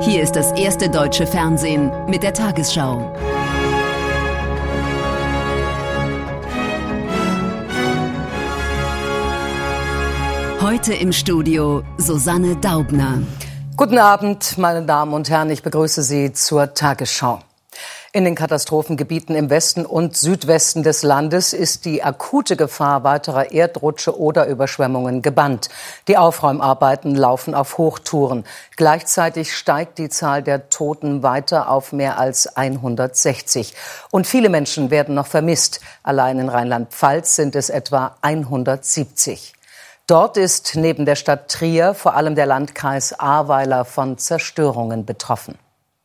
Hier ist das erste deutsche Fernsehen mit der Tagesschau. Heute im Studio Susanne Daubner. Guten Abend, meine Damen und Herren, ich begrüße Sie zur Tagesschau. In den Katastrophengebieten im Westen und Südwesten des Landes ist die akute Gefahr weiterer Erdrutsche oder Überschwemmungen gebannt. Die Aufräumarbeiten laufen auf Hochtouren. Gleichzeitig steigt die Zahl der Toten weiter auf mehr als 160. Und viele Menschen werden noch vermisst. Allein in Rheinland-Pfalz sind es etwa 170. Dort ist neben der Stadt Trier vor allem der Landkreis Ahrweiler von Zerstörungen betroffen.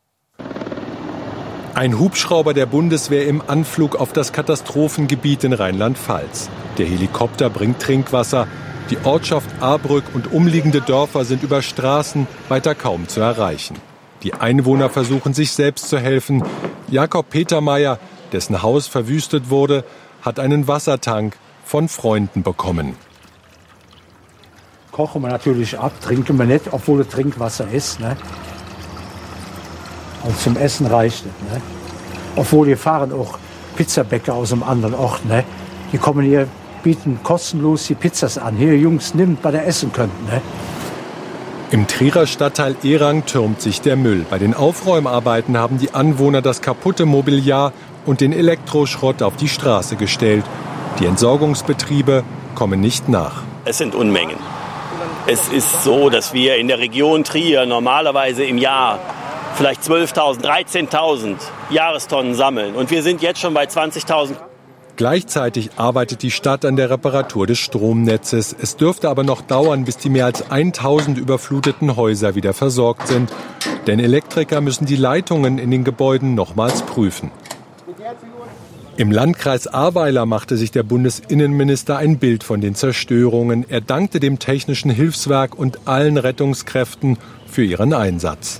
Ein Hubschrauber der Bundeswehr im Anflug auf das Katastrophengebiet in Rheinland-Pfalz. Der Helikopter bringt Trinkwasser. Die Ortschaft Ahrbrück und umliegende Dörfer sind über Straßen weiter kaum zu erreichen. Die Einwohner versuchen sich selbst zu helfen. Jakob Petermeier, dessen Haus verwüstet wurde, hat einen Wassertank von Freunden bekommen. Kochen wir natürlich ab, trinken wir nicht, obwohl es Trinkwasser ist. Ne? Und zum Essen reicht es. Ne? Obwohl hier fahren auch Pizzabäcker aus einem anderen Ort. Ne? Die kommen hier, bieten kostenlos die Pizzas an. Hier, Jungs, nimmt, bei der essen könnt. Ne? Im Trierer Stadtteil Ehrang türmt sich der Müll. Bei den Aufräumarbeiten haben die Anwohner das kaputte Mobiliar und den Elektroschrott auf die Straße gestellt. Die Entsorgungsbetriebe kommen nicht nach. Es sind Unmengen. Es ist so, dass wir in der Region Trier normalerweise im Jahr vielleicht 12.000, 13.000 Jahrestonnen sammeln. Und wir sind jetzt schon bei 20.000. Gleichzeitig arbeitet die Stadt an der Reparatur des Stromnetzes. Es dürfte aber noch dauern, bis die mehr als 1.000 überfluteten Häuser wieder versorgt sind. Denn Elektriker müssen die Leitungen in den Gebäuden nochmals prüfen. Im Landkreis Ahrweiler machte sich der Bundesinnenminister ein Bild von den Zerstörungen. Er dankte dem Technischen Hilfswerk und allen Rettungskräften für ihren Einsatz.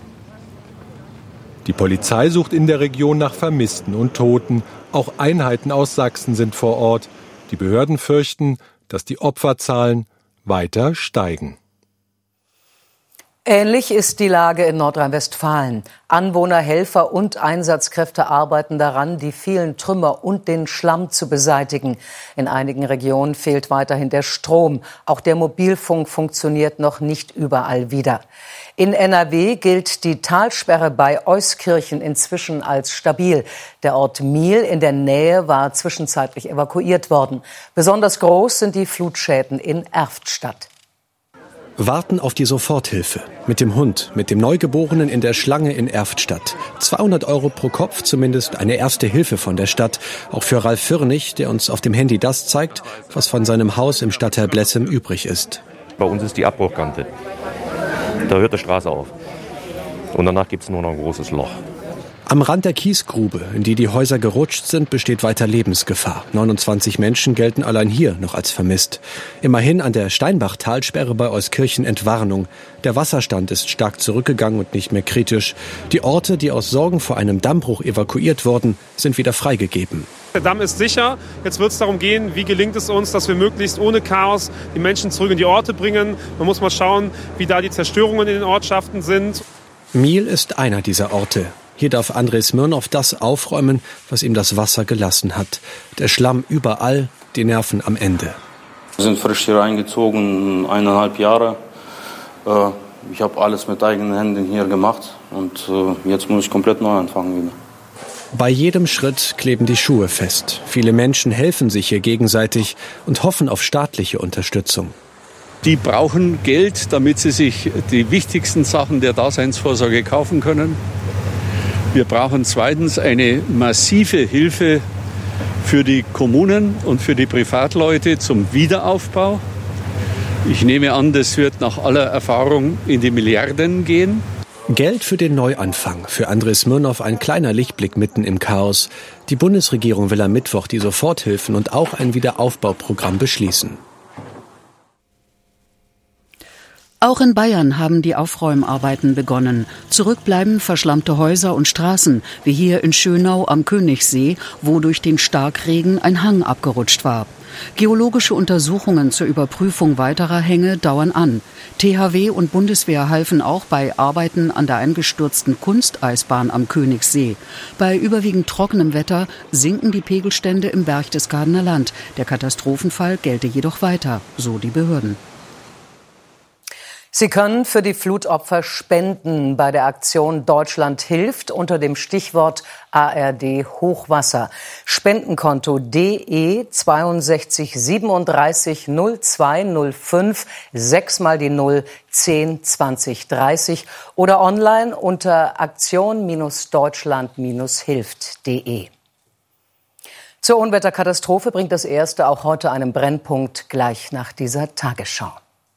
Die Polizei sucht in der Region nach Vermissten und Toten. Auch Einheiten aus Sachsen sind vor Ort. Die Behörden fürchten, dass die Opferzahlen weiter steigen. Ähnlich ist die Lage in Nordrhein-Westfalen. Anwohner, Helfer und Einsatzkräfte arbeiten daran, die vielen Trümmer und den Schlamm zu beseitigen. In einigen Regionen fehlt weiterhin der Strom. Auch der Mobilfunk funktioniert noch nicht überall wieder. In NRW gilt die Talsperre bei Euskirchen inzwischen als stabil. Der Ort Miel in der Nähe war zwischenzeitlich evakuiert worden. Besonders groß sind die Flutschäden in Erftstadt. Warten auf die Soforthilfe. Mit dem Hund, mit dem Neugeborenen in der Schlange in Erftstadt. 200 € pro Kopf, zumindest eine erste Hilfe von der Stadt. Auch für Ralf Firnig, der uns auf dem Handy das zeigt, was von seinem Haus im Stadtteil Blessem übrig ist. Bei uns ist die Abbruchkante. Da hört die Straße auf. Und danach gibt es nur noch ein großes Loch. Am Rand der Kiesgrube, in die die Häuser gerutscht sind, besteht weiter Lebensgefahr. 29 Menschen gelten allein hier noch als vermisst. Immerhin an der Steinbach-Talsperre bei Euskirchen Entwarnung. Der Wasserstand ist stark zurückgegangen und nicht mehr kritisch. Die Orte, die aus Sorgen vor einem Dammbruch evakuiert wurden, sind wieder freigegeben. Der Damm ist sicher. Jetzt wird es darum gehen, wie gelingt es uns, dass wir möglichst ohne Chaos die Menschen zurück in die Orte bringen. Man muss mal schauen, wie da die Zerstörungen in den Ortschaften sind. Miel ist einer dieser Orte. Hier darf André Smirnow das aufräumen, was ihm das Wasser gelassen hat. Der Schlamm überall, die Nerven am Ende. Wir sind frisch hier eingezogen, 1,5 Jahre. Ich habe alles mit eigenen Händen hier gemacht und jetzt muss ich komplett neu anfangen wieder. Bei jedem Schritt kleben die Schuhe fest. Viele Menschen helfen sich hier gegenseitig und hoffen auf staatliche Unterstützung. Die brauchen Geld, damit sie sich die wichtigsten Sachen der Daseinsvorsorge kaufen können. Wir brauchen zweitens eine massive Hilfe für die Kommunen und für die Privatleute zum Wiederaufbau. Ich nehme an, das wird nach aller Erfahrung in die Milliarden gehen. Geld für den Neuanfang. Für André Smirnow ein kleiner Lichtblick mitten im Chaos. Die Bundesregierung will am Mittwoch die Soforthilfen und auch ein Wiederaufbauprogramm beschließen. Auch in Bayern haben die Aufräumarbeiten begonnen. Zurückbleiben verschlammte Häuser und Straßen, wie hier in Schönau am Königssee, wo durch den Starkregen ein Hang abgerutscht war. Geologische Untersuchungen zur Überprüfung weiterer Hänge dauern an. THW und Bundeswehr halfen auch bei Arbeiten an der eingestürzten Kunsteisbahn am Königssee. Bei überwiegend trockenem Wetter sinken die Pegelstände im Berchtesgadener Land. Der Katastrophenfall gelte jedoch weiter, so die Behörden. Sie können für die Flutopfer spenden bei der Aktion Deutschland hilft unter dem Stichwort ARD Hochwasser. Spendenkonto DE 62 37 02 05 6 mal die 0 10 20 30 oder online unter aktion-deutschland-hilft.de. Zur Unwetterkatastrophe bringt das Erste auch heute einen Brennpunkt gleich nach dieser Tagesschau.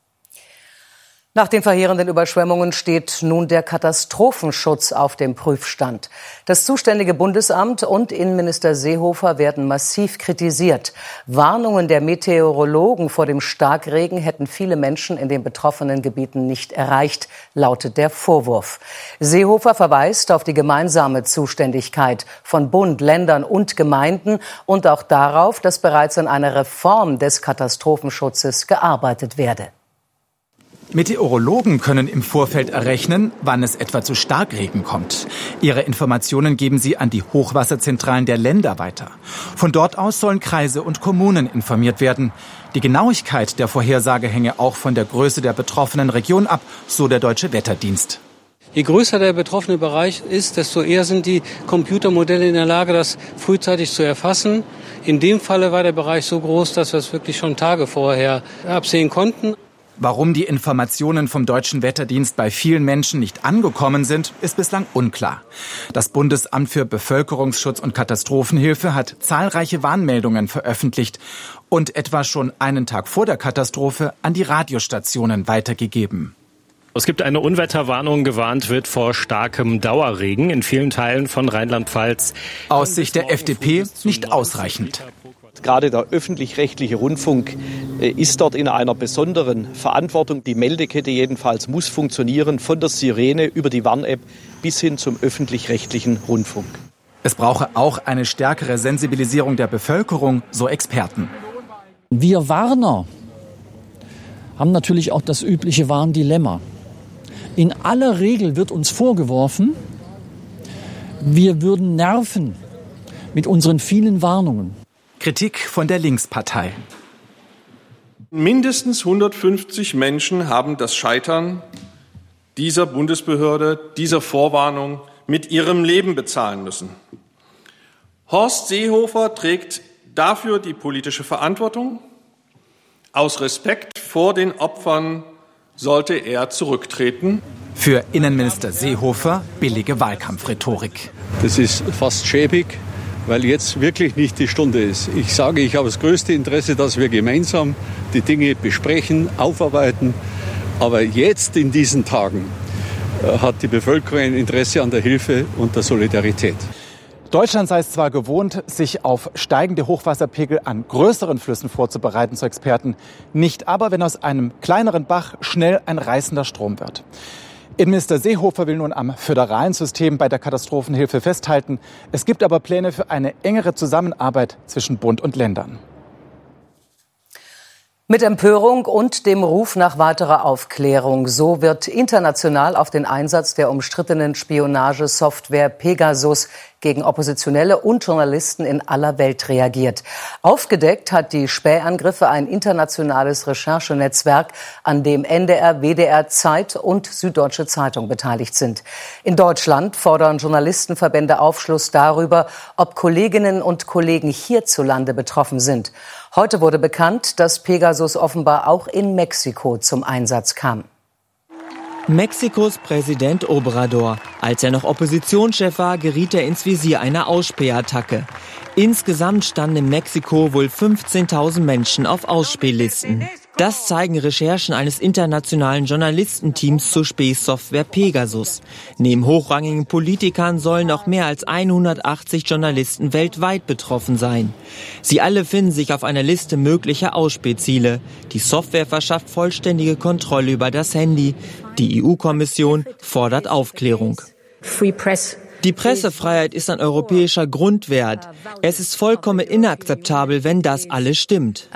Nach den verheerenden Überschwemmungen steht nun der Katastrophenschutz auf dem Prüfstand. Das zuständige Bundesamt und Innenminister Seehofer werden massiv kritisiert. Warnungen der Meteorologen vor dem Starkregen hätten viele Menschen in den betroffenen Gebieten nicht erreicht, lautet der Vorwurf. Seehofer verweist auf die gemeinsame Zuständigkeit von Bund, Ländern und Gemeinden und auch darauf, dass bereits an einer Reform des Katastrophenschutzes gearbeitet werde. Meteorologen können im Vorfeld errechnen, wann es etwa zu Starkregen kommt. Ihre Informationen geben sie an die Hochwasserzentralen der Länder weiter. Von dort aus sollen Kreise und Kommunen informiert werden. Die Genauigkeit der Vorhersage hänge auch von der Größe der betroffenen Region ab, so der Deutsche Wetterdienst. Je größer der betroffene Bereich ist, desto eher sind die Computermodelle in der Lage, das frühzeitig zu erfassen. In dem Falle war der Bereich so groß, dass wir es wirklich schon Tage vorher absehen konnten. Warum die Informationen vom Deutschen Wetterdienst bei vielen Menschen nicht angekommen sind, ist bislang unklar. Das Bundesamt für Bevölkerungsschutz und Katastrophenhilfe hat zahlreiche Warnmeldungen veröffentlicht und etwa schon einen Tag vor der Katastrophe an die Radiostationen weitergegeben. Es gibt eine Unwetterwarnung, gewarnt wird vor starkem Dauerregen in vielen Teilen von Rheinland-Pfalz. Aus Sicht der FDP nicht ausreichend. Gerade der öffentlich-rechtliche Rundfunk ist dort in einer besonderen Verantwortung. Die Meldekette jedenfalls muss funktionieren, von der Sirene über die Warn-App bis hin zum öffentlich-rechtlichen Rundfunk. Es brauche auch eine stärkere Sensibilisierung der Bevölkerung, so Experten. Wir Warner haben natürlich auch das übliche Warndilemma. In aller Regel wird uns vorgeworfen, wir würden nerven mit unseren vielen Warnungen. Kritik von der Linkspartei. Mindestens 150 Menschen haben das Scheitern dieser Bundesbehörde, dieser Vorwarnung mit ihrem Leben bezahlen müssen. Horst Seehofer trägt dafür die politische Verantwortung. Aus Respekt vor den Opfern sollte er zurücktreten. Für Innenminister Seehofer billige Wahlkampfrhetorik. Das ist fast schäbig, weil jetzt wirklich nicht die Stunde ist. Ich sage, ich habe das größte Interesse, dass wir gemeinsam die Dinge besprechen, aufarbeiten. Aber jetzt in diesen Tagen hat die Bevölkerung ein Interesse an der Hilfe und der Solidarität. Deutschland sei es zwar gewohnt, sich auf steigende Hochwasserpegel an größeren Flüssen vorzubereiten, so Experten, nicht aber, wenn aus einem kleineren Bach schnell ein reißender Strom wird. Innenminister Seehofer will nun am föderalen System bei der Katastrophenhilfe festhalten. Es gibt aber Pläne für eine engere Zusammenarbeit zwischen Bund und Ländern. Mit Empörung und dem Ruf nach weiterer Aufklärung. So wird international auf den Einsatz der umstrittenen Spionagesoftware Pegasus gegen Oppositionelle und Journalisten in aller Welt reagiert. Aufgedeckt hat die Spähangriffe ein internationales Recherchenetzwerk, an dem NDR, WDR, Zeit und Süddeutsche Zeitung beteiligt sind. In Deutschland fordern Journalistenverbände Aufschluss darüber, ob Kolleginnen und Kollegen hierzulande betroffen sind. Heute wurde bekannt, dass Pegasus offenbar auch in Mexiko zum Einsatz kam. Mexikos Präsident Obrador. Als er noch Oppositionschef war, geriet er ins Visier einer Ausspähattacke. Insgesamt standen in Mexiko wohl 15.000 Menschen auf Ausspählisten. Das zeigen Recherchen eines internationalen Journalistenteams zur Spähsoftware Pegasus. Neben hochrangigen Politikern sollen auch mehr als 180 Journalisten weltweit betroffen sein. Sie alle finden sich auf einer Liste möglicher Ausspähziele. Die Software verschafft vollständige Kontrolle über das Handy. Die EU-Kommission fordert Aufklärung. Die Pressefreiheit ist ein europäischer Grundwert. Es ist vollkommen inakzeptabel, wenn das alles stimmt.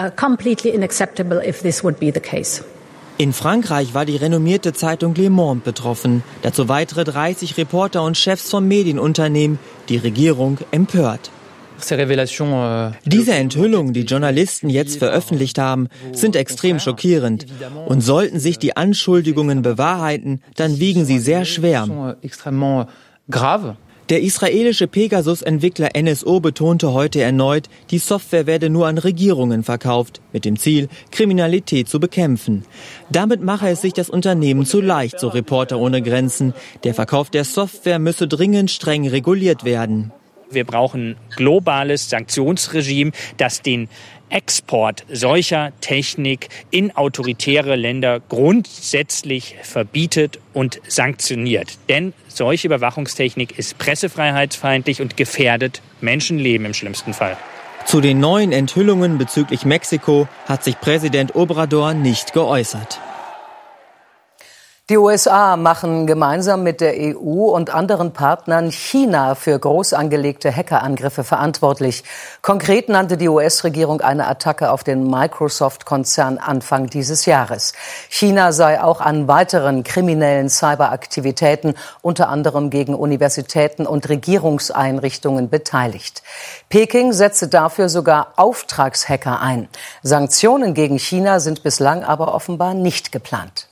In Frankreich war die renommierte Zeitung Le Monde betroffen. Dazu weitere 30 Reporter und Chefs von Medienunternehmen. Die Regierung empört. Diese Enthüllungen, die Journalisten jetzt veröffentlicht haben, sind extrem schockierend. Und sollten sich die Anschuldigungen bewahrheiten, dann wiegen sie sehr schwer. Der israelische Pegasus-Entwickler NSO betonte heute erneut, die Software werde nur an Regierungen verkauft, mit dem Ziel, Kriminalität zu bekämpfen. Damit mache es sich das Unternehmen zu leicht, so Reporter ohne Grenzen. Der Verkauf der Software müsse dringend streng reguliert werden. Wir brauchen globales Sanktionsregime, das den Export solcher Technik in autoritäre Länder grundsätzlich verbietet und sanktioniert. Denn solche Überwachungstechnik ist pressefreiheitsfeindlich und gefährdet Menschenleben im schlimmsten Fall. Zu den neuen Enthüllungen bezüglich Mexiko hat sich Präsident Obrador nicht geäußert. Die USA machen gemeinsam mit der EU und anderen Partnern China für groß angelegte Hackerangriffe verantwortlich. Konkret nannte die US-Regierung eine Attacke auf den Microsoft-Konzern Anfang dieses Jahres. China sei auch an weiteren kriminellen Cyberaktivitäten, unter anderem gegen Universitäten und Regierungseinrichtungen, beteiligt. Peking setze dafür sogar Auftragshacker ein. Sanktionen gegen China sind bislang aber offenbar nicht geplant.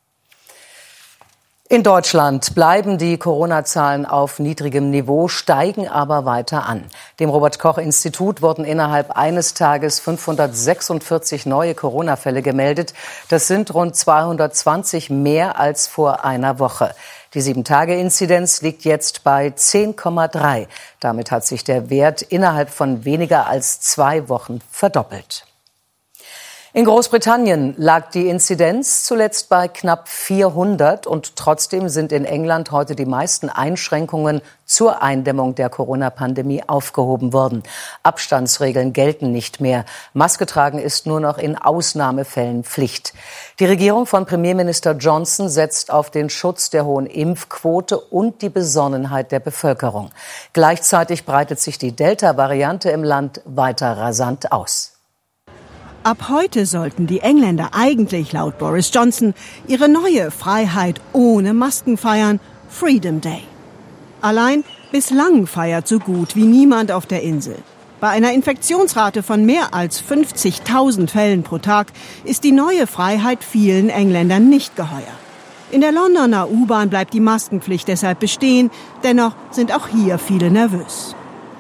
In Deutschland bleiben die Corona-Zahlen auf niedrigem Niveau, steigen aber weiter an. Dem Robert-Koch-Institut wurden innerhalb eines Tages 546 neue Corona-Fälle gemeldet. Das sind rund 220 mehr als vor einer Woche. Die 7-Tage-Inzidenz liegt jetzt bei 10,3. Damit hat sich der Wert innerhalb von weniger als 2 Wochen verdoppelt. In Großbritannien lag die Inzidenz zuletzt bei knapp 400 und trotzdem sind in England heute die meisten Einschränkungen zur Eindämmung der Corona-Pandemie aufgehoben worden. Abstandsregeln gelten nicht mehr. Maske tragen ist nur noch in Ausnahmefällen Pflicht. Die Regierung von Premierminister Johnson setzt auf den Schutz der hohen Impfquote und die Besonnenheit der Bevölkerung. Gleichzeitig breitet sich die Delta-Variante im Land weiter rasant aus. Ab heute sollten die Engländer eigentlich laut Boris Johnson ihre neue Freiheit ohne Masken feiern, Freedom Day. Allein bislang feiert so gut wie niemand auf der Insel. Bei einer Infektionsrate von mehr als 50.000 Fällen pro Tag ist die neue Freiheit vielen Engländern nicht geheuer. In der Londoner U-Bahn bleibt die Maskenpflicht deshalb bestehen, dennoch sind auch hier viele nervös.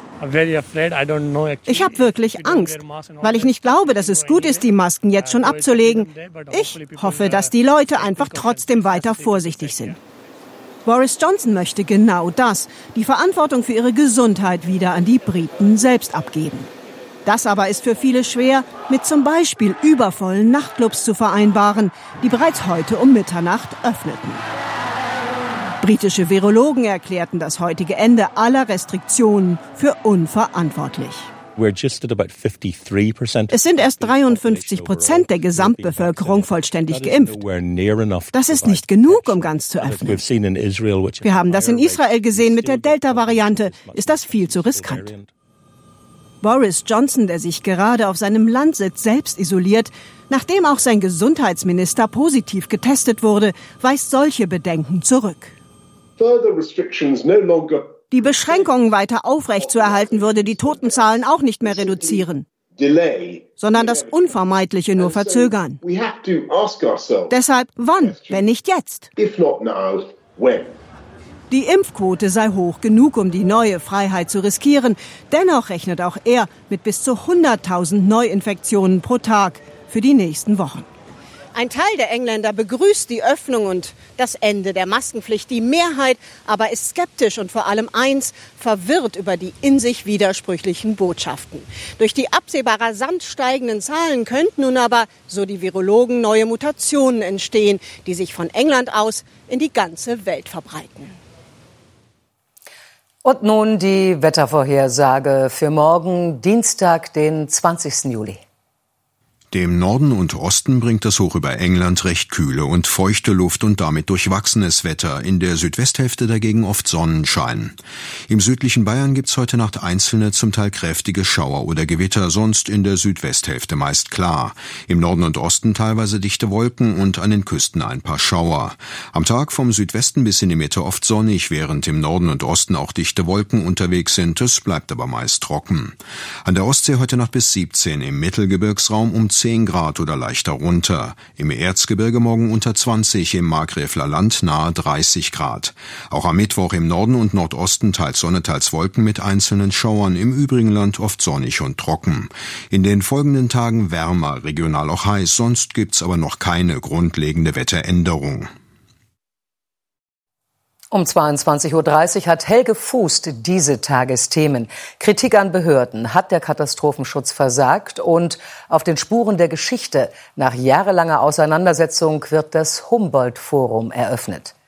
Ich habe wirklich Angst, weil ich nicht glaube, dass es gut ist, die Masken jetzt schon abzulegen. Ich hoffe, dass die Leute einfach trotzdem weiter vorsichtig sind. Boris Johnson möchte genau das, die Verantwortung für ihre Gesundheit wieder an die Briten selbst abgeben. Das aber ist für viele schwer, mit zum Beispiel übervollen Nachtclubs zu vereinbaren, die bereits heute um Mitternacht öffneten. Britische Virologen erklärten das heutige Ende aller Restriktionen für unverantwortlich. Es sind erst 53% der Gesamtbevölkerung vollständig geimpft. Das ist nicht genug, um ganz zu öffnen. Wir haben das in Israel gesehen mit der Delta-Variante. Ist das viel zu riskant? Boris Johnson, der sich gerade auf seinem Landsitz selbst isoliert, nachdem auch sein Gesundheitsminister positiv getestet wurde, weist solche Bedenken zurück. Die Beschränkungen weiter aufrechtzuerhalten würde die Totenzahlen auch nicht mehr reduzieren, sondern das Unvermeidliche nur verzögern. Deshalb wann, wenn nicht jetzt? Die Impfquote sei hoch genug, um die neue Freiheit zu riskieren. Dennoch rechnet auch er mit bis zu 100.000 Neuinfektionen pro Tag für die nächsten Wochen. Ein Teil der Engländer begrüßt die Öffnung und das Ende der Maskenpflicht. Die Mehrheit aber ist skeptisch und vor allem verwirrt über die in sich widersprüchlichen Botschaften. Durch die absehbar rasant steigenden Zahlen könnten nun aber, so die Virologen, neue Mutationen entstehen, die sich von England aus in die ganze Welt verbreiten. Und nun die Wettervorhersage für morgen, Dienstag, den 20. Juli. Dem Norden und Osten bringt das Hoch über England recht kühle und feuchte Luft und damit durchwachsenes Wetter, in der Südwesthälfte dagegen oft Sonnenschein. Im südlichen Bayern gibt's heute Nacht einzelne, zum Teil kräftige Schauer oder Gewitter, sonst in der Südwesthälfte meist klar. Im Norden und Osten teilweise dichte Wolken und an den Küsten ein paar Schauer. Am Tag vom Südwesten bis in die Mitte oft sonnig, während im Norden und Osten auch dichte Wolken unterwegs sind, es bleibt aber meist trocken. An der Ostsee heute Nacht bis 17, im Mittelgebirgsraum um 10 Grad oder leichter runter. Im Erzgebirge morgen unter 20, im Markgräfler Land nahe 30 Grad. Auch am Mittwoch im Norden und Nordosten teils Sonne, teils Wolken mit einzelnen Schauern, im übrigen Land oft sonnig und trocken. In den folgenden Tagen wärmer, regional auch heiß, sonst gibt's aber noch keine grundlegende Wetteränderung. Um 22.30 Uhr hat Helge Fußt diese Tagesthemen. Kritik an Behörden. Hat der Katastrophenschutz versagt? Und auf den Spuren der Geschichte. Nach jahrelanger Auseinandersetzung wird das Humboldt-Forum eröffnet.